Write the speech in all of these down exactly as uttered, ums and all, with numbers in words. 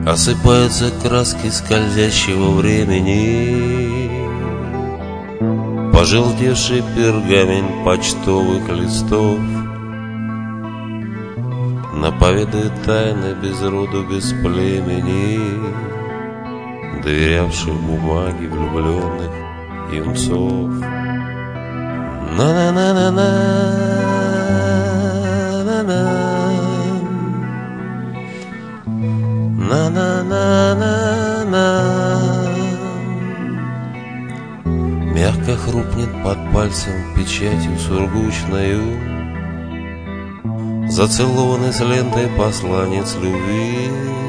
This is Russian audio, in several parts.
Осыпаются краски скользящего времени, пожелтевший пергамент почтовых листов наповедает тайны без роду, без племени, доверявших бумаге влюбленных юнцов. На-на-на-на-на, на-на-на-на-на. Мягко хрупнет под пальцем печатью сургучною зацелованный с лентой посланец любви,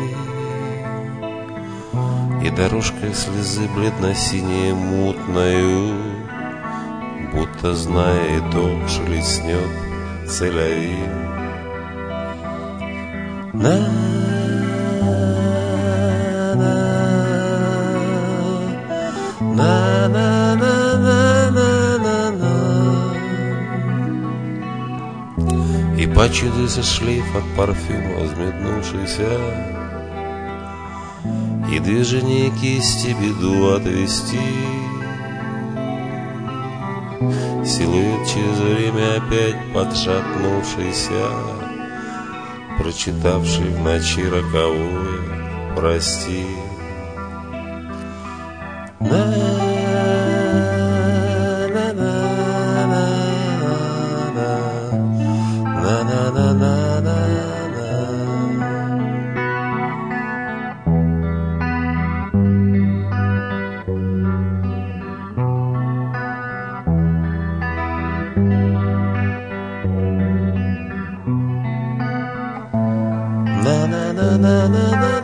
и дорожкой слезы бледно-синей мутною, будто зная итог, шелестнет целяви. На на на на на на на. И почудился шлейф от парфюма взметнувшийся, и движение кисти беду отвести. Силуэт через время опять подшатнувшийся, прочитавший в ночи роковое «Прости». На на на на на на на на на. Na na na na na na.